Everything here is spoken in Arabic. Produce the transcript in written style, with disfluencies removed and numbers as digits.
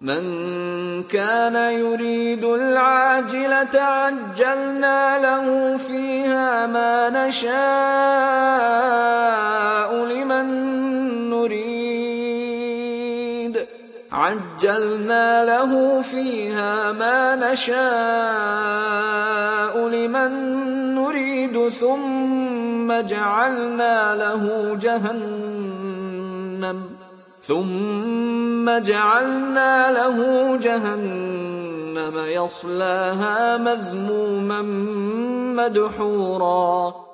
من كان يريد العاجلة عجلنا له فيها ما نشاء لمن نريد ثم جعلنا له جهنم يصلاها مذموما مدحورا